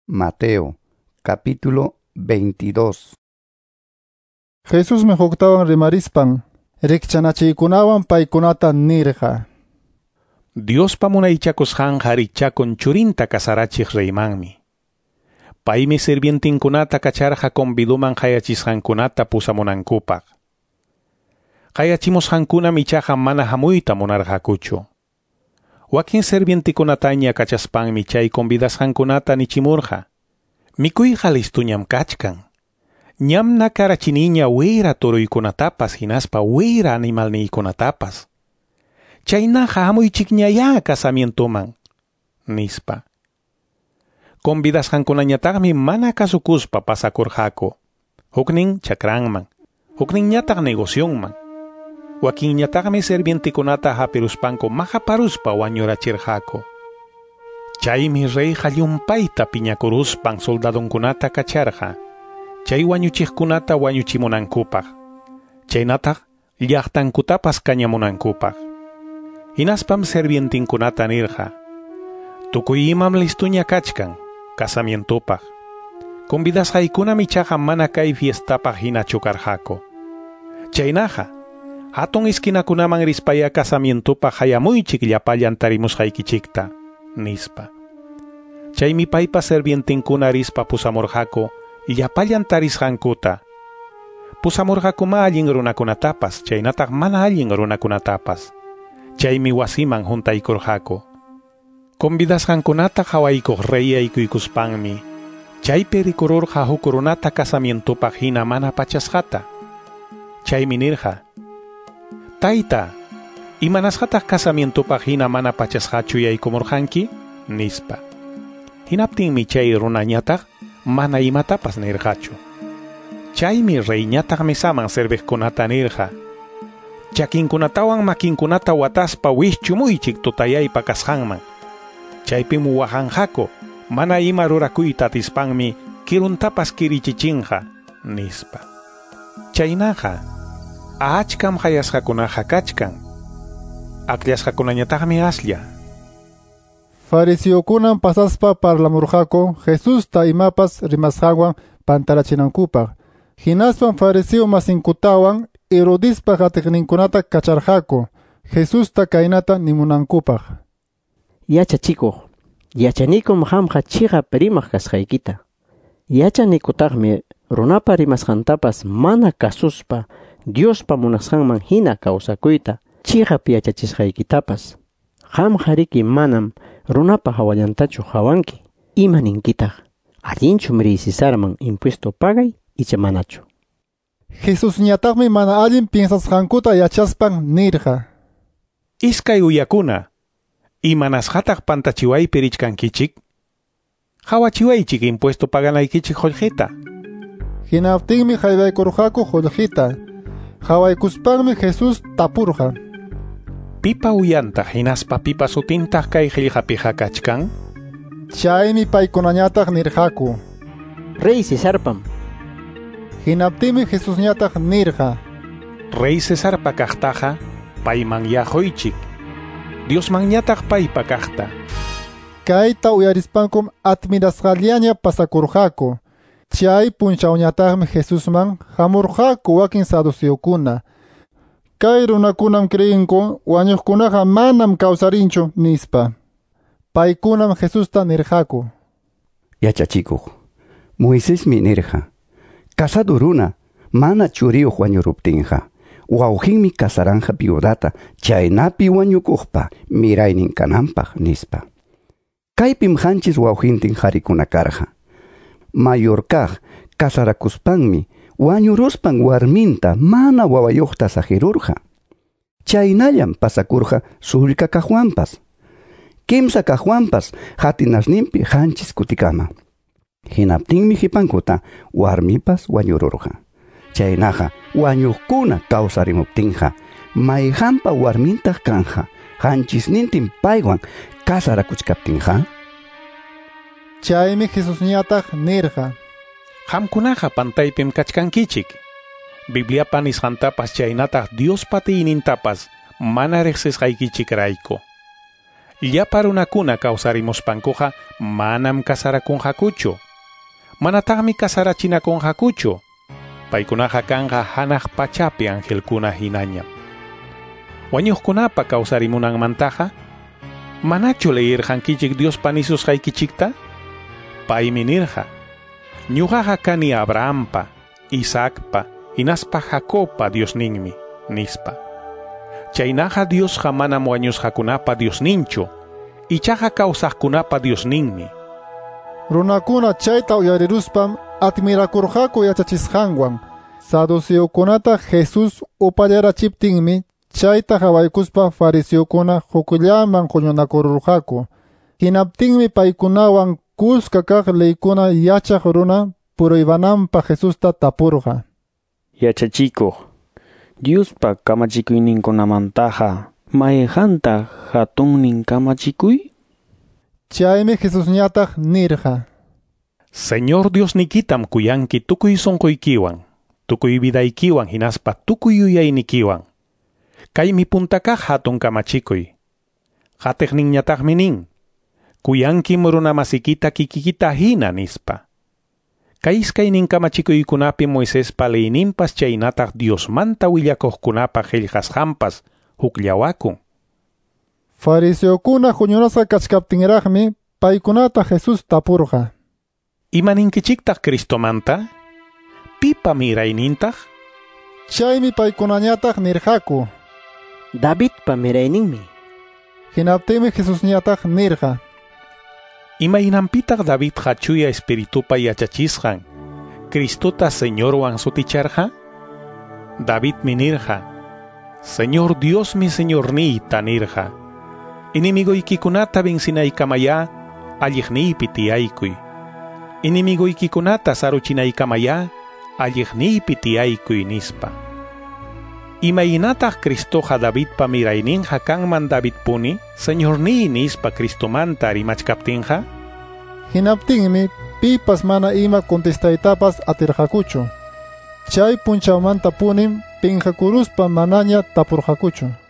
Mateo, capítulo 22. Jesús me joctaban rimarispan, rikchanachikunawan paikunata nirja. Dios pamunaychakusqan harichakun churinta kasarachik reymanmi. Paymi sirvientinkunata kacharqa conviduman hayachisqankunata pusamunankupaq. Hayachimusqankuna michaqa mana hamuyta munarqakuchu. Wakin sirvientikunataña kachaspanmi chay convidasqankunata nichimurqa. Mikuyqa listuñam kachkan. Ñam nakarachiniña wira turuykunatapas hinaspa wira animalniykunatapas. Chaynaqa hamuychikñaya casamientoman, nispa. Convidasqankunañataqmi mana kasukuspa pasakurqaku. Huknin chakranman, hukninñataq negocionman. Wakinñataqmi sirvientikunata hapiruspanku mahaparuspa wañurachirqaku. Chaymi reyqa llumpayta piñakuruspan soldadonkunata kacharqa. Chay wañuchiqkunata wañuchimunankupaq. Chaynataq llaqtankutapas kañamunankupaq. Hinaspam sirvientinkunata nirqa. Tukuy imam listuña kachkan, casamientupaq. Convidasqaykuna michaqa mana kay fiestapaq hinachu karqaku. Chaynaqa, hatun iskinakunaman rispaya casamientupaq hayamuychik llapallan tarimusqaykichikta, nispa. Chaymi paypa sirvientinkuna rispa pusamurqaku llapallan tarisqankuta. Pusamurqakuma allin runakunatapas, chaynataq mana allin runakunatapas. Chaymi wasiman juntaykurqaku. Convidasqankunata hawaykuk reyaykuykuspanmi, chaypi rikururqa huk runata casamientupaq hina mana pachasqata. Chaymi nirqa: Tayta, ¿imanasqataq casamientupaq hina mana pachasqachu yaykumurqanki? Nispa. Hinaptinmi chay runañataq mana imatapas nirqachu. Chaymi reyñataq mesaman sirviqkunata nirqa: Chakinkunatawan makinkunata wataspa wishchumuychik tutayaypa kasqanman. Chaypim wahanqaku, mana ima rurakuyta atispanmi kiruntapas kirichichinqa, nispa. Chaynaqa, achkam hayasqakunaqa kachkan. Akllashqakunañataqmi aslla. Fariseokunan pasaspa parlamurqaku Jesusta imapas rimasqanwan pantarachinankupaq. Hinaspan fariseo masinkutawan Herodispa qatiqninkunata kacharqaku Jesusta kaynata nimunankupaq. Yachachikuq, yachanikum hamqa chiqap rimaq kasqaykita. Yachanikutaqmi runapa rimasqantapas mana kasuspa Diospa munasqanman hina kawsakuyta chiqap yachachisqaykitapas. Hamqa riki manam runapa hawallantachu hawanki. Imaninkitaq, allinchum Rey Cesarman impuesto pagay icha manachu. Jesus ñataqmi mana allin piensasqankuta yachaspan nirqa: Iskay uyakuna, ¿imanasqataq pantachiwaypi richkankichik? Hawachiwaychik impuesto paganaykichik qollqita. Hinaptinmi haywaykurqaku qollqita. Hawaykuspanmi Jesus tapurqa: Pipa uyantaq hinaspa pipa sutintaq kay qillqapiqa kachkan? Chaymi paykunañataq nirqaku: Rey Cesarpam. Hinaptinmi Jesus ñataq nirqa: Rey Cesarpa kaqtaqa payman yaquychik. Diosman ñataq paypa kaqta. Kayta uyarispankum admirasqallaña pasakurqaku. Chay punchawñataqmi Jesusman hamurqaku wakin saduceokuna. Kay runakunam creinku wañuqkunaqa manam kawsarinchu nispa. Paykunam Jesusta nirqaku: Yachachikuq, Moisesmi nirqa: Casado runa, mana churiyuq wañuruptinqa, wawqinmi kasaranqa viudata chaynapi wañukuqpa miraynin kananpaq, nispa. Kaypim qanchis wawqintin qarikuna karqa. Mayor kaq kasarakuspanmi wañuruspan warminta mana wawayuqta sajirurqa. Chaynallam pasakurqa sullka kaqwanpas. Kimsa kaqwanpas hatinasninpi qanchis kutikama. Hinaptinmi hipankuta warmipas wañururqa. Chaynaqa wañuqkuna kawsarimuptinqa mayqanpa warmintaq kanqa qanchisnintin paywan kasarakuchkaptinqa. Chaymi Jesus ñataq nirqa: Qamkunaqa pantaypim kachkankichik. Bibliapa nisqantapas chaynataq Diospa tiynintapas mana riqsisqaykichikrayku. llapa runakuna kawsarimuspankuqa manam kasarakunqakuchu. Manataqmi kasarachinakunqakuchu. Paykunaqa kanqa hanaq pachapi angelkuna hinañam. Wañuqkunapa kawsarimunanmantaqa manachu leerqankichik Diospa nisusqaykichikta? Paymi nirqa: ñuqaqa kani Abrahampa, Isaacpa, hinaspa Jacobpa Diosninmi, nispa. Chaynaqa Diosqa manam wañusqakunapa Diosninchu, ichaqa kawsaqkunapa Diosninmi. Runakuna chayta uyariruspam admirakurqaku yachachisqanwan. Saduceokunata Jesus upallarachiptinmi chayta hawaykuspa fariseokuna hukullaman quñunakururqaku. Hinaptinmi paykunawan kuska kaq leykuna yachaq runa puruywananpa Jesusta tapurqa: Yachachikuq, Diospa kamachikuyninkunamantaqa mayqanta hatunnin kamachikuy? Chaymi Jesusñataq nirqa: Señor Diosnikitam kuyanki tukuy sunquykiwan, tukuy vidaykiwan hinaspa tukuy yuyaynikiwan. Kaymi puntakaq hatun kamachikuy. Qatiqninñataqmi nin: kuyankim runa masikita kikikita hina nispa. Kay iskaynin kamachikuykunapi Moisespa leyninpas chaynataq Diosmanta willakuqkunapa qillqasqanpas hukllawakun. Fariseokuna huñurasqa kachkaptinraqmi paykunata Jesus tapurqa: ¿Imaninkichiktaq Cristomanta? ¿Pipa miraynintaq? Chaymi paykunañataq nirqaku: Davidpa mirayninmi. Hinaptinmi Jesusñataq nirqa: ¿Imaynanpitaq Davidqa chuya espiritupa yachachisqan Cristota Señorwan suticharqa? Davidmi nirqa: Señor Dios mi Señorniyta nirqa: inimiguykikunata vencinaykamaya alliqniypi tiyaykuy. Inimiguykikunata saruchinaykamaya alliqniypi tiyaykuy nispa. Imaynataq Cristoqa Davidpa mirayninqa kanman Davidpuni Señorniy nispa Cristomanta rimachkaptinqa? Hinaptinmi pipas mana ima contestaytapas atirqakuchu. Chay punchawmanta punim pinqakuruspa manaña tapurqakuchu.